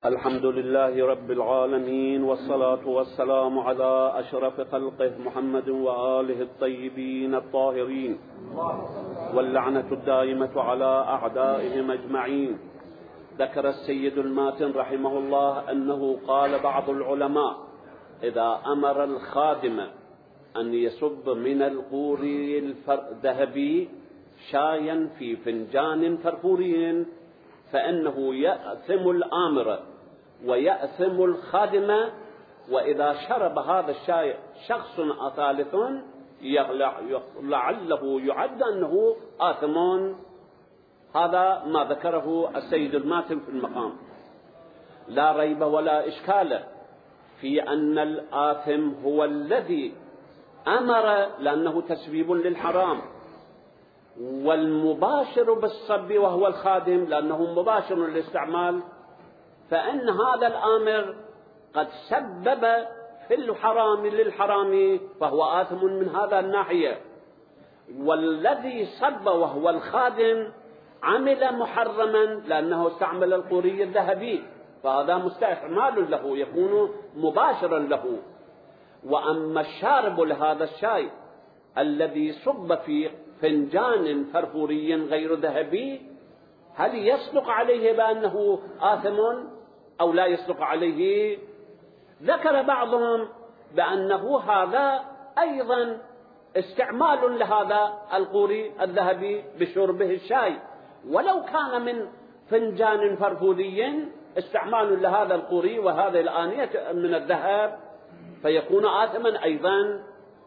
الحمد لله رب العالمين، والصلاة والسلام على أشرف خلقه محمد وآله الطيبين الطاهرين، واللعنة الدائمة على أعدائهم أجمعين. ذكر السيد الماتن رحمه الله أنه قال بعض العلماء: إذا أمر الخادم أن يصب من القوري الذهبي شايا في فنجان فرفوري فإنه يأثم الآمر ويأثم الخادم، وإذا شرب هذا الشاي شخص ثالث لعله يعد أنه آثم. هذا ما ذكره السيد الماتن في المقام. لا ريب ولا إشكال في أن الآثم هو الذي أمر، لأنه تسبيب للحرام، والمباشر بالصب وهو الخادم لأنه مباشر للاستعمال، فإن هذا الآمر قد سبب في الحرام للحرام فهو آثم من هذا الناحية، والذي صب وهو الخادم عمل محرما لأنه استعمل القوري الذهبي، فهذا مستعمال له يكون مباشرا له. وأما الشارب لهذا الشاي الذي صب في فنجان فرفوري غير ذهبي، هل يصدق عليه بأنه آثم أو لا يصدق عليه؟ ذكر بعضهم بأنه هذا أيضا استعمال لهذا القوري الذهبي بشربه الشاي، ولو كان من فنجان فرفوري استعمال لهذا القوري وهذه الآنية من الذهب فيكون آثما أيضا.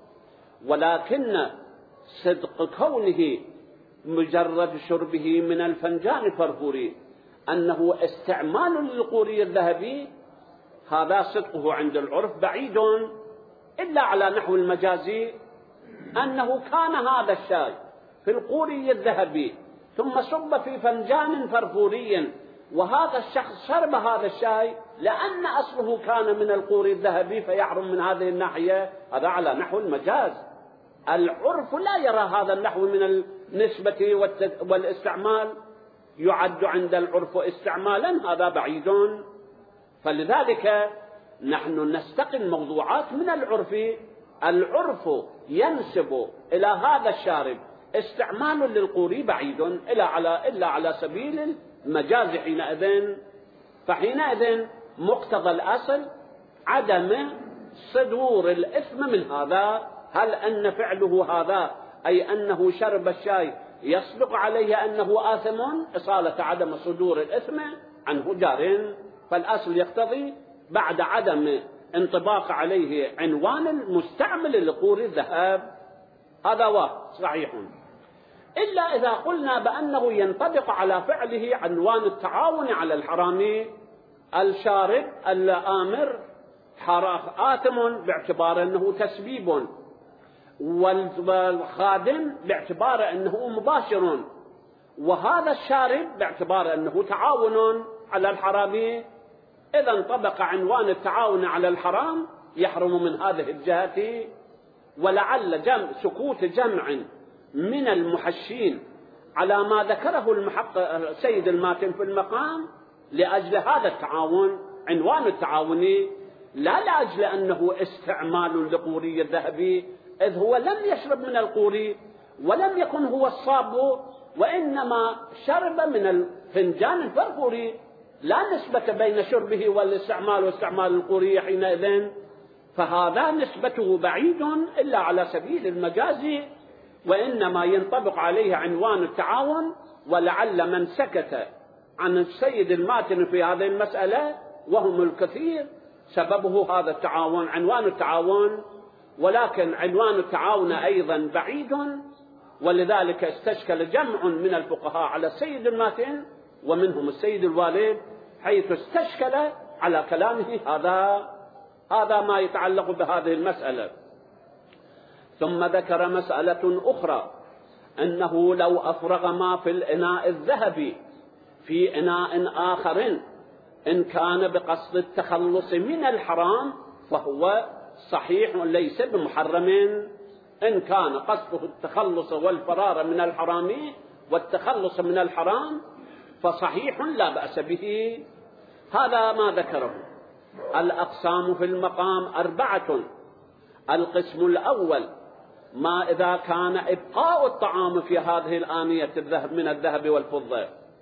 ولكن صدق كونه مجرد شربه من الفنجان الفرفوري أنه استعمال للقوري الذهبي، هذا صدقه عند العرف بعيد، إلا على نحو المجازي أنه كان هذا الشاي في القوري الذهبي ثم صب في فنجان فرفوري، وهذا الشخص شرب هذا الشاي لأن أصله كان من القوري الذهبي فيحرم من هذه الناحية. هذا على نحو المجاز. العرف لا يرى هذا النحو من النسبة والاستعمال، يعد عند العرف استعمالا، هذا بعيد. فلذلك نحن نستقي الموضوعات من العرف. العرف ينسب إلى هذا الشارب استعمال للقوري بعيد إلا على سبيل المجاز حينئذ. فحينئذ مقتضى الأصل عدم صدور الإثم من هذا. هل أن فعله هذا أي أنه شرب الشاي يصدق عليه أنه آثم؟ إصالة عدم صدور الإثم عنه جار، فالأصل يقتضي بعد عدم انطباق عليه عنوان المستعمل لقوري الذهب. هذا صحيح، إلا إذا قلنا بأنه ينطبق على فعله عنوان التعاون على الحرام. الشارب الآمر آثم باعتبار أنه تسبيب، والخادم باعتبار أنه مباشر، وهذا الشارب باعتبار أنه تعاون على الحرام. إذا انطبق عنوان التعاون على الحرام يحرم من هذه الجهة. ولعل سكوت جمع من المحشين على ما ذكره المحقق سيد الماتن في المقام لأجل هذا التعاون، عنوان التعاون، لا لأجل أنه استعمال لقوري الذهبي، إذ هو لم يشرب من القوري ولم يكن هو الصاب، وإنما شرب من الفنجان الفرفوري. لا نسبة بين شربه والاستعمال واستعمال القوري حينئذ، فهذا نسبته بعيد إلا على سبيل المجاز، وإنما ينطبق عليه عنوان التعاون. ولعل من سكت عن السيد الماتن في هذه المسألة وهم الكثير سببه هذا التعاون، عنوان التعاون، ولكن عنوان التعاون أيضا بعيد. ولذلك استشكل جمع من الفقهاء على السيد الماتن ومنهم السيد الوالد، حيث استشكل على كلامه هذا ما يتعلق بهذه المسألة. ثم ذكر مسألة أخرى، أنه لو أفرغ ما في الإناء الذهبي في إناء آخر إن كان بقصد التخلص من الحرام فهو صحيح ليس بمحرم. إن كان قصده التخلص والفرار من الحرام والتخلص من الحرام فصحيح لا بأس به. هذا ما ذكره. الأقسام في المقام 4. القسم الأول ما إذا كان إبقاء الطعام في هذه الآنية من الذهب والفضة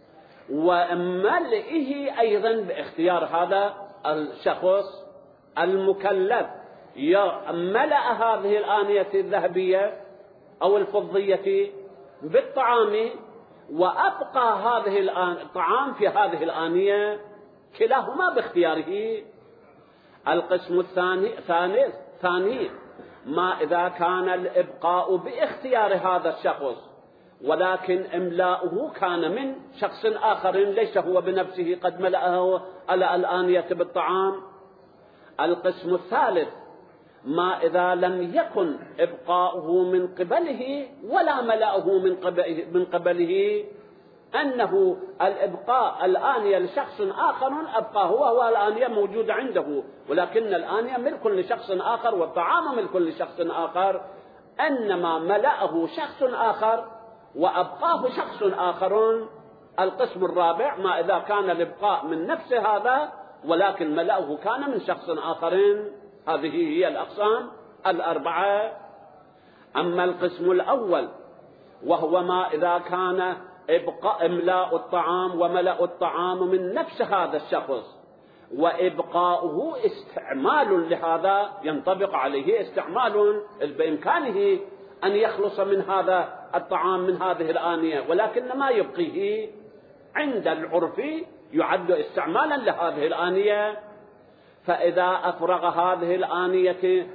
وملئه أيضا باختيار هذا الشخص المكلف، ملأ هذه الآنية الذهبية أو الفضية بالطعام وأبقى هذه الطعام في هذه الآنية، كلاهما باختياره. القسم الثاني ما إذا كان الإبقاء باختيار هذا الشخص ولكن إملاؤه كان من شخص آخر ليس هو بنفسه قد ملأه على الآنية بالطعام. القسم الثالث ما إذا لم يكن إبقاؤه من قبله ولا ملأه من قبله، أنه الإبقاء الآنية لشخص آخر أبقاه وهو الآنية موجودة عنده، ولكن الآنية ملك لشخص آخر والطعام ملك لشخص آخر، أنما ملأه شخص آخر وأبقاه شخص آخر. القسم الرابع ما إذا كان الإبقاء من نفس هذا ولكن ملأه كان من شخص آخرين. هذه هي الأقسام 4. أما القسم الأول وهو ما إذا كان إملاء الطعام وملأ الطعام من نفس هذا الشخص وإبقاؤه استعمال لهذا، ينطبق عليه استعمال بإمكانه أن يخلص من هذا الطعام من هذه الآنية، ولكن ما يبقيه عند العرف يعد استعمالا لهذه الآنية. فإذا أفرغ هذه الآنية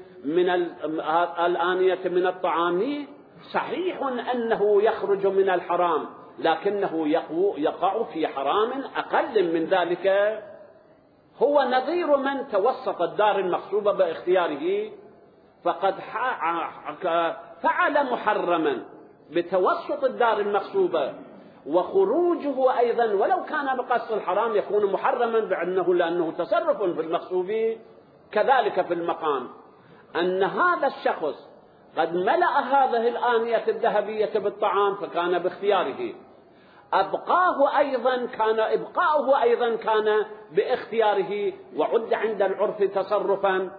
من الطعام صحيح أنه يخرج من الحرام، لكنه يقع في حرام أقل من ذلك. هو نظير من توسط الدار المغصوبة باختياره، فقد فعل محرما بتوسط الدار المغصوبة، وخروجه أيضا ولو كان بقصد الحرام يكون محرما لأنه تصرف في المغصوب. كذلك في المقام أن هذا الشخص قد ملأ هذه الآنية الذهبية بالطعام فكان باختياره، إبقاؤه أيضا كان باختياره وعد عند العرف تصرفا.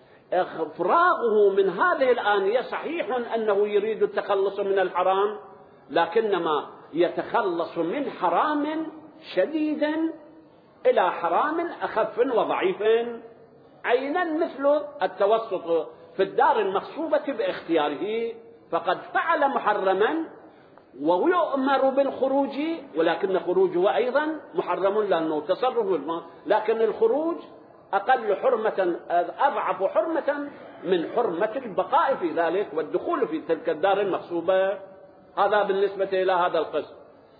إفراغه من هذه الآنية صحيح أنه يريد التخلص من الحرام، لكنما يتخلص من حرام شديد إلى حرام أخف وضعيف، عينا مثل التوسط في الدار المغصوبة باختياره، فقد فعل محرما ويؤمر بالخروج، ولكن خروجه أيضا محرم لأنه تصرف، لكن الخروج أقل حرمة أضعف حرمة من حرمة البقاء في ذلك والدخول في تلك الدار المغصوبة. هذا بالنسبة إلى هذا القسم.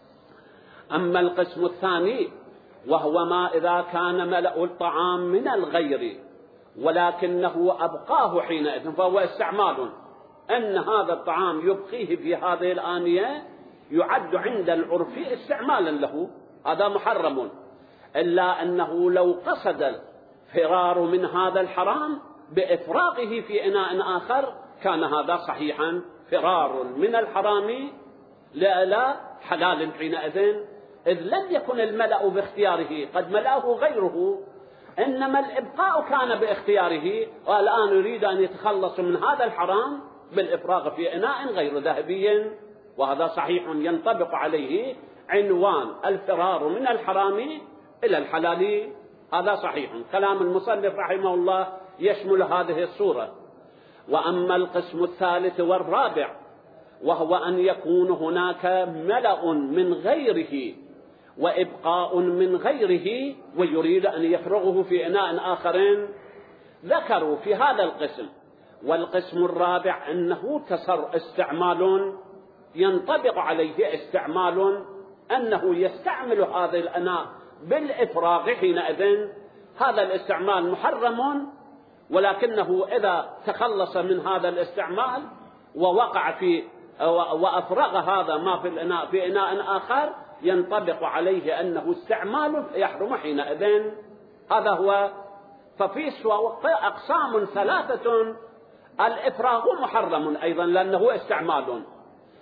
أما القسم الثاني وهو ما إذا كان ملأ الطعام من الغير ولكنه أبقاه حينئذ، فهو استعمال، أن هذا الطعام يبقيه في هذه الآنية يعد عند العرف استعمالا له، هذا محرم، إلا أنه لو قصد الفرار من هذا الحرام بإفراغه في إناء آخر كان هذا صحيحا، فرار من الحرام لا حلال حينئذ، إذ لم يكن الملأ باختياره، قد ملأه غيره، إنما الإبقاء كان باختياره، والآن يريد أن يتخلص من هذا الحرام بالإفراغ في إناء غير ذهبي، وهذا صحيح ينطبق عليه عنوان الفرار من الحرام إلى الحلال. هذا صحيح، كلام المصنف رحمه الله يشمل هذه الصورة. وأما القسم الثالث والرابع وهو أن يكون هناك ملأ من غيره وإبقاء من غيره ويريد أن يفرغه في إناء آخرين، ذكروا في هذا القسم والقسم الرابع أنه استعمال، ينطبق عليه استعمال، أنه يستعمل هذا الإناء بالإفراغ حينئذ، هذا الاستعمال محرم، ولكنه إذا تخلص من هذا الاستعمال ووقع في وأفرغ هذا ما في الإناء في إناء آخر ينطبق عليه أنه استعمال يحرم حينئذ. هذا هو. ففي أقسام 3 الإفراغ محرم أيضا لأنه استعمال،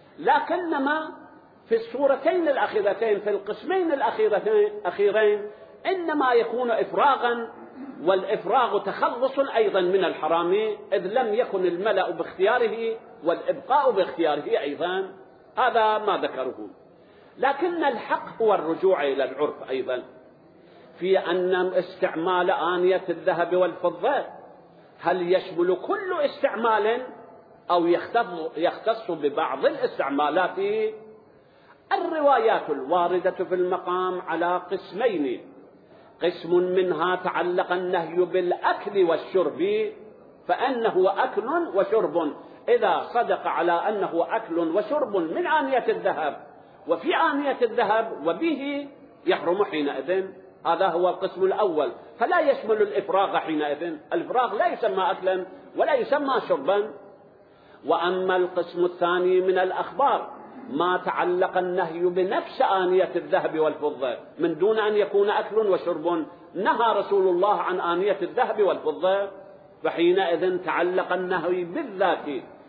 لكنما في الصورتين الأخيرتين في القسمين الأخيرين إنما يكون إفراغا، والإفراغ تخلص أيضا من الحرام، إذ لم يكن الملأ باختياره والإبقاء باختياره أيضا. هذا ما ذكره. لكن الحق هو الرجوع إلى العرف أيضا في أن استعمال آنية الذهب والفضة هل يشمل كل استعمال أو يختص ببعض الاستعمالات. الروايات الواردة في المقام على قسمين: قسم منها تعلق النهي بالأكل والشرب، فأنه أكل وشرب إذا صدق على أنه أكل وشرب من آنية الذهب وفي آنية الذهب وبه يحرم حينئذ. هذا هو القسم الأول، فلا يشمل الإفراغ حينئذ. الإفراغ لا يسمى أكلا ولا يسمى شربا. وأما القسم الثاني من الأخبار ما تعلق النهي بنفس آنية الذهب والفضة من دون أن يكون أكل وشرب، نهى رسول الله عن آنية الذهب والفضة، فحينئذ تعلق النهي بالذات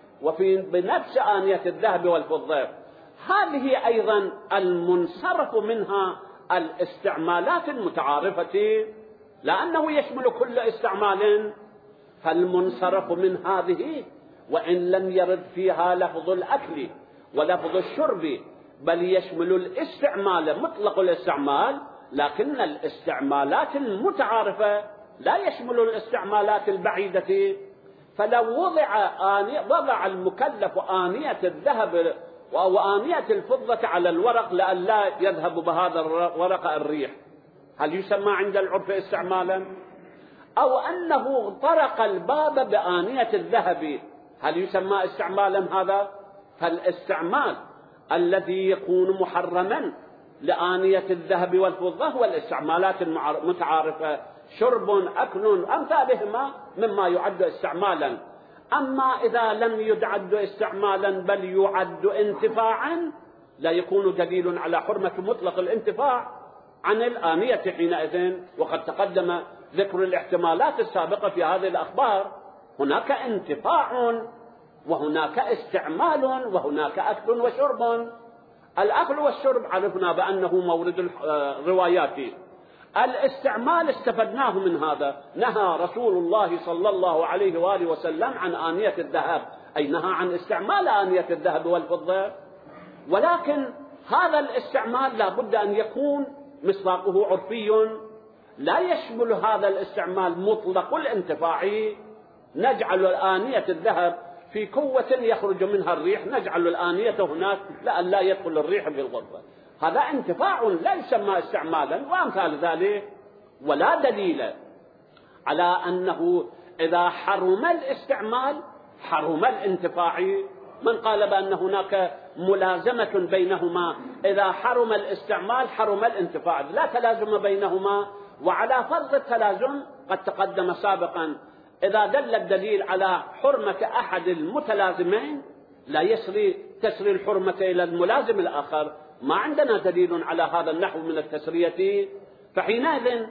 بنفس آنية الذهب والفضة. هذه أيضا المنصرف منها الاستعمالات المتعارفة، لأنه يشمل كل استعمال، فالمنصرف من هذه وإن لم يرد فيها لفظ الأكل ولفظ الشرب بل يشمل الاستعمال مطلق الاستعمال، لكن الاستعمالات المتعارفة لا يشمل الاستعمالات البعيدة. فلو وضع المكلف آنية الذهب وآنية الفضة على الورق لئلا يذهب بهذا الورق الريح، هل يسمى عند العرف استعمالا؟ أو أنه طرق الباب بآنية الذهب، هل يسمى استعمالا هذا؟ فالاستعمال الذي يكون محرما لآنية الذهب والفضة هو الاستعمالات المتعارفة: شرب، أكل، أمثالهما مما يعد استعمالا. أما إذا لم يعد استعمالا بل يعد انتفاعا لا يكون دليل على حرمة مطلق الانتفاع عن الآنية حينئذ. وقد تقدم ذكر الاحتمالات السابقة في هذه الأخبار: هناك انتفاع وهناك استعمال وهناك أكل وشرب. الأكل والشرب عرفنا بأنه مورد الروايات. الاستعمال استفدناه من هذا، نهى رسول الله صلى الله عليه وآله وسلم عن آنية الذهب، أي نهى عن استعمال آنية الذهب والفضة، ولكن هذا الاستعمال لا بد أن يكون مصداقه عرفي، لا يشمل هذا الاستعمال مطلق الانتفاع. نجعل آنية الذهب في كوة يخرج منها الريح، نجعل الآنية هناك لئلا يدخل الريح في الغرفة، هذا انتفاع لا يسمى استعمالا وأمثال ذلك. ولا دليل على أنه إذا حرم الاستعمال حرم الانتفاع. من قال بأن هناك ملازمة بينهما، إذا حرم الاستعمال حرم الانتفاع، لا تلازم بينهما. وعلى فرض التلازم قد تقدم سابقا إذا دل الدليل على حرمة أحد المتلازمين لا تسري الحرمة إلى الملازم الآخر، ما عندنا دليل على هذا النحو من التسرية، فحينئذ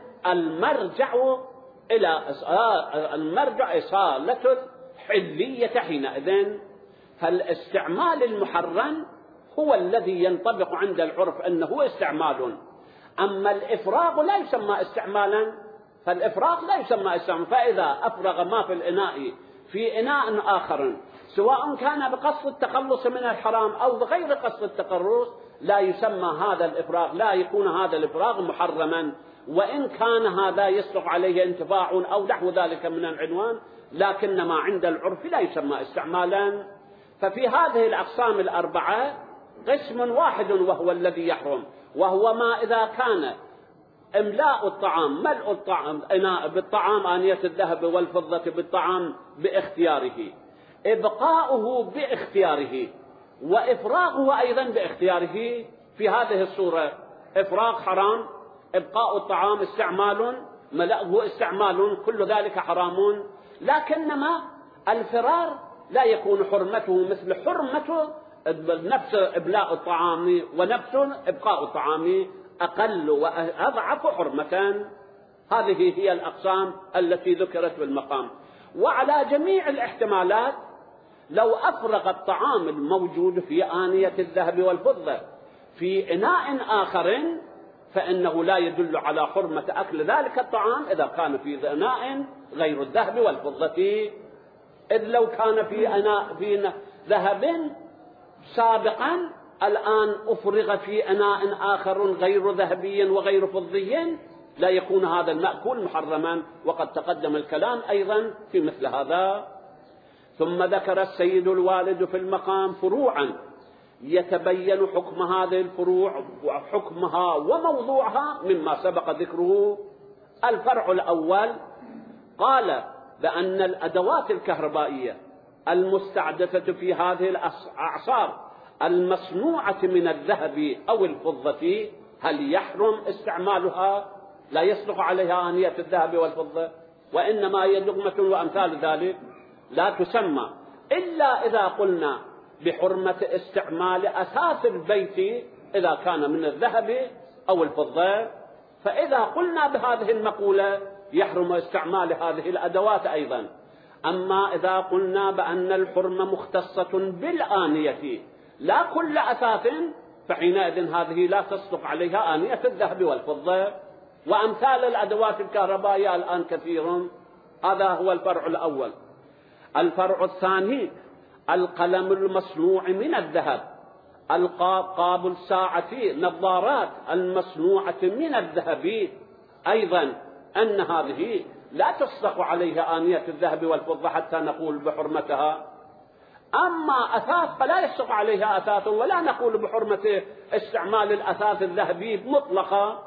المرجع إصالة الحلية حينئذ. فالاستعمال المحرم هو الذي ينطبق عند العرف أنه استعمال. أما الإفراغ لا يسمى استعمالا، فالإفراغ لا يسمى استعمالا. فإذا أفرغ ما في الإناء في إناء آخر سواء كان بقصد التخلص من الحرام أو بغير قصد التخلص لا يسمى هذا الإفراغ، لا يكون هذا الإفراغ محرما، وإن كان هذا يصدق عليه انتفاع أو نحو ذلك من العنوان، لكن ما عند العرف لا يسمى استعمالا. ففي هذه الأقسام الأربعة قسم واحد وهو الذي يحرم، وهو ما إذا كان إملاء الطعام، ملء الطعام بالطعام آنية الذهب والفضة بالطعام باختياره، إبقاؤه باختياره، وإفراغه أيضا باختياره. في هذه الصورة إفراغ حرام، إبقاء الطعام استعمال، ملأه استعمال، كل ذلك حرام. لكنما الفرار لا يكون حرمته مثل حرمته نفس إبلاء الطعام ونفس إبقاء الطعام، أقل وأضعف حرمة. هذه هي الأقسام التي ذكرت في المقام. وعلى جميع الاحتمالات لو أفرغ الطعام الموجود في آنية الذهب والفضة في إناء آخر فإنه لا يدل على حرمة أكل ذلك الطعام إذا كان في إناء غير الذهب والفضة، إذ لو كان في ذهب سابقا الآن أفرغ في إناء آخر غير ذهبي وغير فضي لا يكون هذا المأكول محرما، وقد تقدم الكلام أيضا في مثل هذا. ثم ذكر السيد الوالد في المقام فروعا يتبين حكم هذه الفروع وحكمها وموضوعها مما سبق ذكره. الفرع الأول قال بأن الأدوات الكهربائية المستحدثة في هذه الأعصار المصنوعة من الذهب أو الفضة هل يحرم استعمالها؟ لا يصدق عليها آنية الذهب والفضة، وإنما هي لقمة وأمثال ذلك، لا تسمى إلا إذا قلنا بحرمة استعمال أثاث البيت إذا كان من الذهب أو الفضة، فإذا قلنا بهذه المقولة يحرم استعمال هذه الأدوات أيضا. أما إذا قلنا بأن الحرمة مختصة بالآنية لا كل أثاث، فحينئذ هذه لا تصدق عليها آنية الذهب والفضة، وأمثال الأدوات الكهربائية الآن كثير. هذا هو الفرع الأول. الفرع الثاني القلم المصنوع من الذهب، القاب الساعة، نظارات المصنوعة من الذهب أيضا، أن هذه لا تصدق عليها آنية الذهب والفضة حتى نقول بحرمتها. أما أثاث فلا يصدق عليها أثاث، ولا نقول بحرمة استعمال الأثاث الذهبي مطلقا،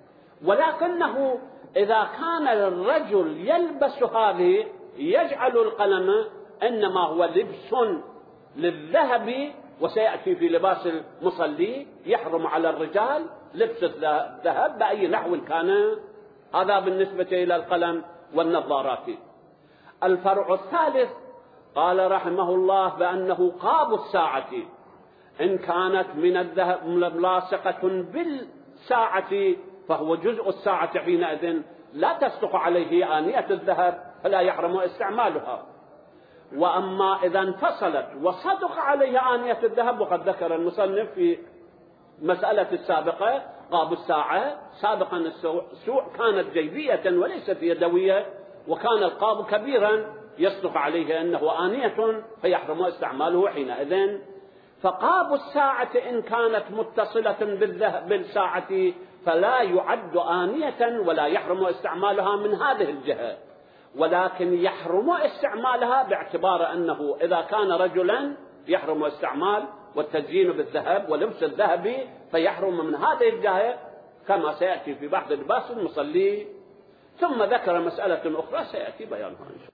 ولكنه إذا كان الرجل يلبس هذه يجعل القلم إنما هو لبس للذهب، وسيأتي في لباس المصلي يحرم على الرجال لبس الذهب بأي نحو كان. هذا بالنسبة إلى القلم والنظارات. الفرع الثالث قال رحمه الله بأنه قاب الساعة إن كانت من الذهب ملاصقة بالساعة فهو جزء الساعة، حينئذ لا تصدق عليه آنية الذهب فلا يحرم استعمالها. وأما إذا انفصلت وصدق عليها آنية الذهب، وقد ذكر المصنف في مسألة السابقة قاب الساعة سابقا السوع كانت جيبية وليست يدوية، وكان القاب كبيرا يصدق عليه أنه آنية فيحرم استعماله حينئذ. فقاب الساعة إن كانت متصلة بالساعة فلا يعد آنية ولا يحرم استعمالها من هذه الجهة، ولكن يحرم استعمالها باعتبار أنه إذا كان رجلا يحرم استعمال والتزيين بالذهب ولبس الذهب فيحرم من هذه الجهة كما سيأتي في بعض لباس المصلي. ثم ذكر مسألة أخرى سيأتي بيانها إن شاء الله.